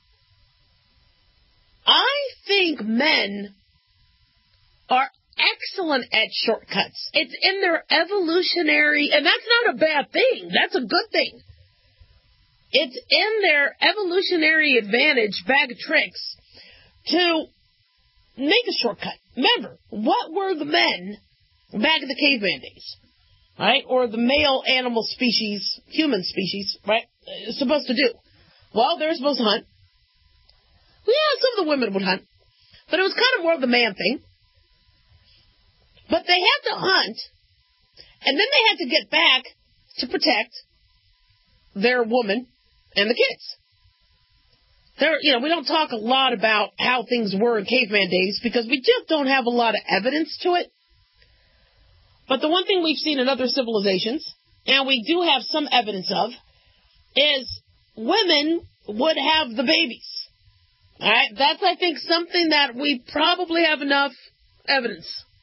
I think men are excellent at shortcuts. It's in their evolutionary, and that's not a bad thing. That's a good thing. It's in their evolutionary advantage bag of tricks to make a shortcut. Remember, what were the men back in the caveman days, right? Or the male animal species, human species, right, supposed to do? Well, they're supposed to hunt. Yeah, some of the women would hunt. But it was kind of more of the man thing. But they had to hunt, and then they had to get back to protect their woman and the kids. We don't talk a lot about how things were in caveman days because we just don't have a lot of evidence to it. But the one thing we've seen in other civilizations, and we do have some evidence of, is women would have the babies. All right? That's, I think, something that we probably have enough evidence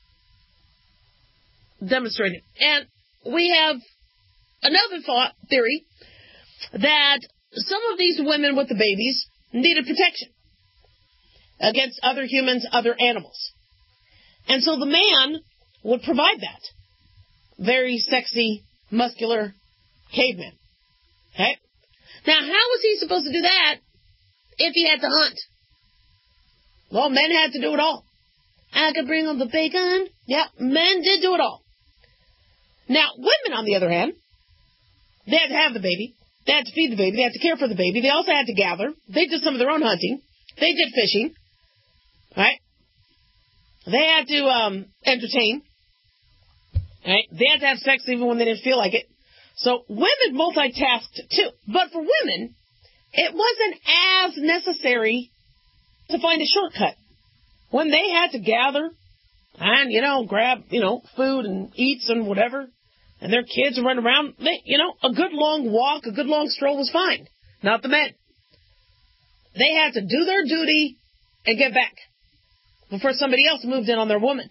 demonstrating. And we have another theory that some of these women with the babies needed protection against other humans, other animals. And so the man would provide that. Very sexy, muscular caveman. Okay? Now, how was he supposed to do that if he had to hunt? Well, men had to do it all. I could bring him the bacon. Yeah, men did do it all. Now, women, on the other hand, they had to have the baby. They had to feed the baby. They had to care for the baby. They also had to gather. They did some of their own hunting. They did fishing. Right? They had to entertain. Right? They had to have sex even when they didn't feel like it. So women multitasked too. But for women, it wasn't as necessary to find a shortcut. When they had to gather and, grab, food and eats and whatever, and their kids run around, a good long walk, a good long stroll was fine. Not the men. They had to do their duty and get back before somebody else moved in on their woman.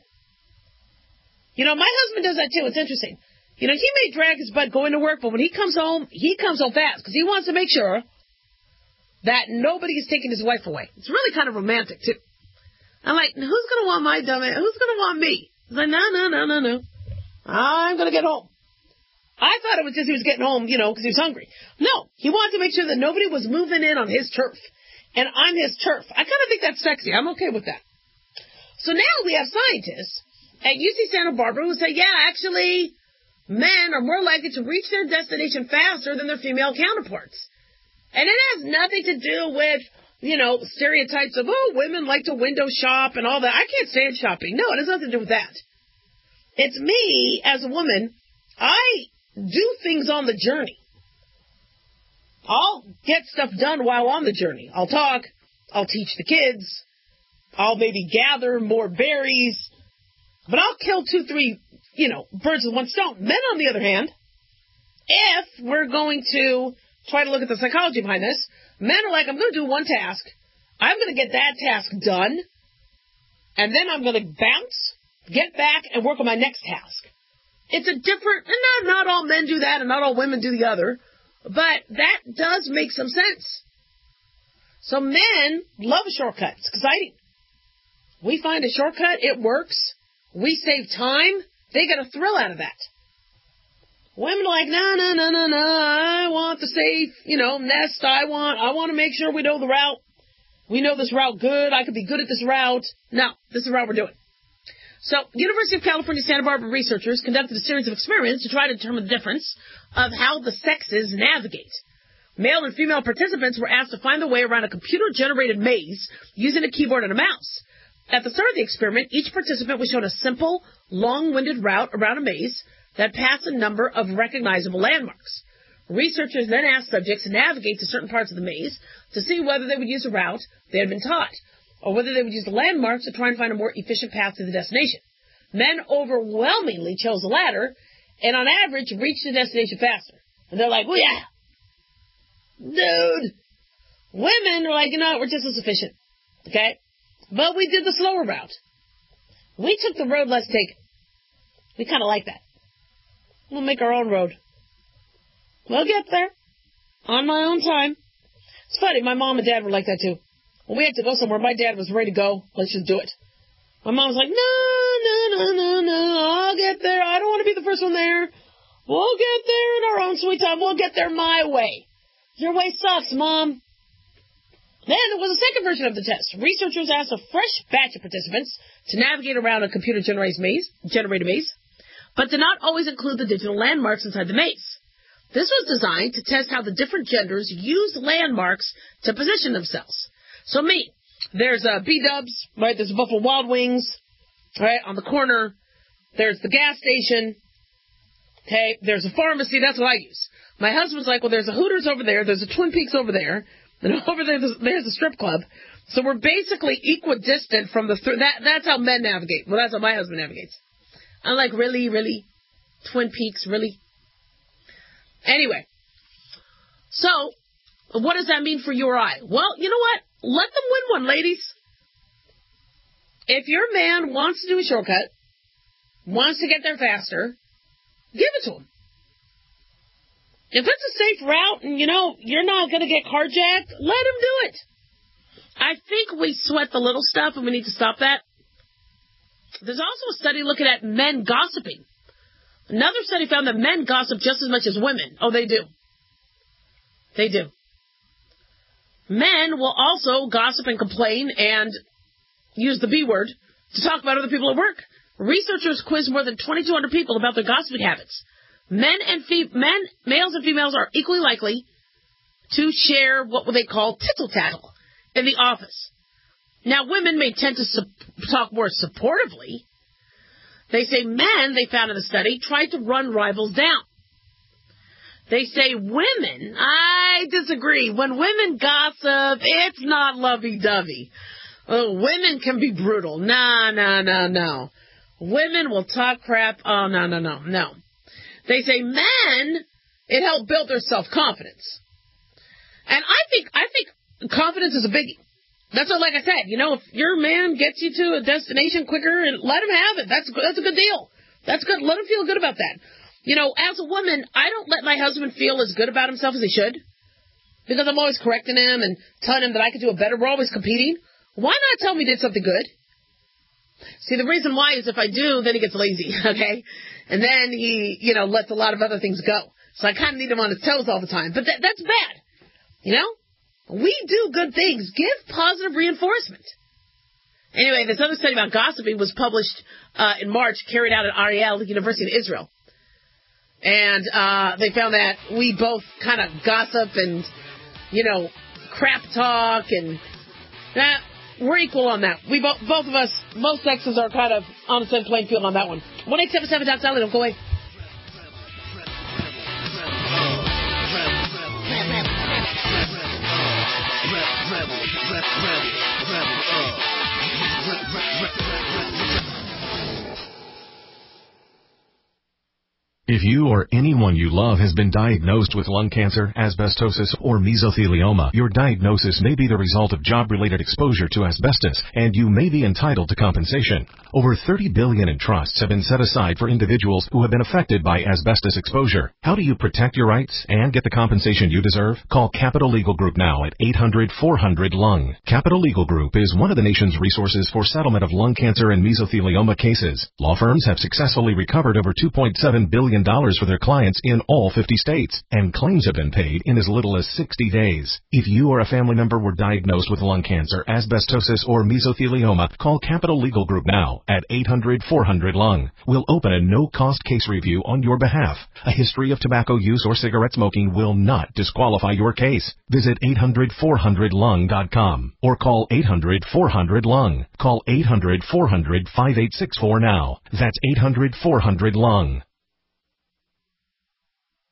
My husband does that too. It's interesting. He may drag his butt going to work, but when he comes home fast because he wants to make sure that nobody is taking his wife away. It's really kind of romantic too. I'm like, who's going to want my dumb ass? Who's going to want me? He's like, no. I'm going to get home. I thought it was just he was getting home, because he was hungry. No, he wanted to make sure that nobody was moving in on his turf. And I'm his turf. I kind of think that's sexy. I'm okay with that. So now we have scientists at UC Santa Barbara who say, yeah, actually, men are more likely to reach their destination faster than their female counterparts. And it has nothing to do with, stereotypes of, women like to window shop and all that. I can't stand shopping. No, it has nothing to do with that. It's me, as a woman, I do things on the journey. I'll get stuff done while on the journey. I'll talk. I'll teach the kids. I'll maybe gather more berries. But I'll kill 2, 3, birds with one stone. Men, on the other hand, if we're going to try to look at the psychology behind this, men are like, I'm going to do one task. I'm going to get that task done. And then I'm going to bounce, get back, and work on my next task. It's a different, and not all men do that, and not all women do the other, but that does make some sense. So men love a shortcut. It's exciting. We find a shortcut, it works. We save time. They get a thrill out of that. Women are like, no, I want the safe, nest. I want to make sure we know the route. We know this route good. I could be good at this route. No, this is the route we're doing. So, University of California, Santa Barbara researchers conducted a series of experiments to try to determine the difference of how the sexes navigate. Male and female participants were asked to find their way around a computer-generated maze using a keyboard and a mouse. At the start of the experiment, each participant was shown a simple, long-winded route around a maze that passed a number of recognizable landmarks. Researchers then asked subjects to navigate to certain parts of the maze to see whether they would use a route they had been taught, or whether they would use the landmarks to try and find a more efficient path to the destination. Men overwhelmingly chose the latter, and on average reached the destination faster. And they're like, well, yeah, dude. Women are like, you know what, we're just as efficient. Okay? But we did the slower route. We took the road less taken. We kind of like that. We'll make our own road. We'll get there. On my own time. It's funny, my mom and dad were like that too. When we had to go somewhere, my dad was ready to go. Let's just do it. My mom was like, no, I'll get there. I don't want to be the first one there. We'll get there in our own sweet time. We'll get there my way. Your way sucks, Mom. Then there was a second version of the test. Researchers asked a fresh batch of participants to navigate around a computer-generated maze, but did not always include the digital landmarks inside the maze. This was designed to test how the different genders used landmarks to position themselves. So me, there's B-Dubs, right? There's Buffalo Wild Wings, right? On the corner. There's the gas station. Okay, there's a pharmacy. That's what I use. My husband's like, well, there's a Hooters over there. There's a Twin Peaks over there. And over there's a strip club. So we're basically equidistant from the... that's how men navigate. Well, that's how my husband navigates. I'm like, really? Twin Peaks, really? Anyway. So, what does that mean for you or I? Well, you know what? Let them win one, ladies. If your man wants to do a shortcut, wants to get there faster, give it to him. If it's a safe route and, you're not going to get carjacked, let him do it. I think we sweat the little stuff and we need to stop that. There's also a study looking at men gossiping. Another study found that men gossip just as much as women. Oh, they do. They do. Men will also gossip and complain and use the B word to talk about other people at work. Researchers quizzed more than 2,200 people about their gossiping habits. Males and females are equally likely to share what they call tittle-tattle in the office. Now, women may tend to talk more supportively. They say men, they found in the study, try to run rivals down. They say women, I disagree. When women gossip, it's not lovey-dovey. Oh, women can be brutal. No. Women will talk crap. Oh, no. They say men, it helped build their self-confidence. And I think confidence is a biggie. That's what, like I said, if your man gets you to a destination quicker, and let him have it. That's a good deal. That's good. Let him feel good about that. As a woman, I don't let my husband feel as good about himself as he should. Because I'm always correcting him and telling him that I could do it better. We're always competing. Why not tell me he did something good? See, the reason why is if I do, then he gets lazy, okay? And then he, lets a lot of other things go. So I kind of need him on his toes all the time. But that's bad, We do good things. Give positive reinforcement. Anyway, this other study about gossiping was published in March, carried out at Ariel University in Israel. And they found that we both kind of gossip and, crap talk and that. We're equal on that. We both of us, most sexes are kind of on the same playing field on that one. 1-877-DOC-SILENT. Don't go away. If you or anyone you love has been diagnosed with lung cancer, asbestosis, or mesothelioma, your diagnosis may be the result of job-related exposure to asbestos, and you may be entitled to compensation. Over $30 billion in trusts have been set aside for individuals who have been affected by asbestos exposure. How do you protect your rights and get the compensation you deserve? Call Capital Legal Group now at 800-400-LUNG. Capital Legal Group is one of the nation's resources for settlement of lung cancer and mesothelioma cases. Law firms have successfully recovered over $2.7 billion for their clients in all 50 states, and claims have been paid in as little as 60 days. If you or a family member were diagnosed with lung cancer, asbestosis, or mesothelioma, call Capital Legal Group now at 800-400-LUNG. We'll open a no-cost case review on your behalf. A history of tobacco use or cigarette smoking will not disqualify your case. Visit 800-400-LUNG.com or call 800-400-LUNG. Call 800-400-5864 now. That's 800-400-LUNG.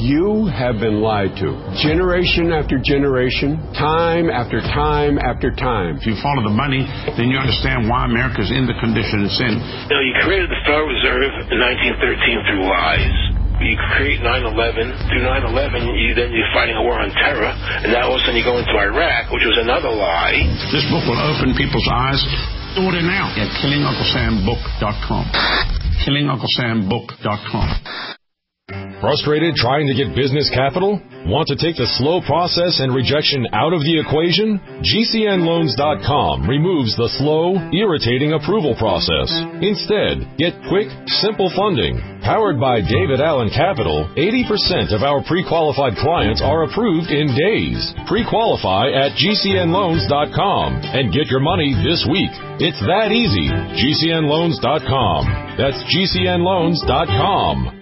You have been lied to. Generation after generation, time after time after time. If you follow the money, then you understand why America's in the condition it's in. You created the Federal Reserve in 1913 through lies. You create 9/11. Through 9/11, you're fighting a war on terror, and now all of a sudden you go into Iraq, which was another lie. This book will open people's eyes. Order now at KillingUncleSamBook.com. KillingUncleSamBook.com. Frustrated trying to get business capital? Want to take the slow process and rejection out of the equation? GCNLoans.com removes the slow, irritating approval process. Instead, get quick, simple funding. Powered by David Allen Capital, 80% of our pre-qualified clients are approved in days. Pre-qualify at GCNLoans.com and get your money this week. It's that easy. GCNLoans.com. That's GCNLoans.com.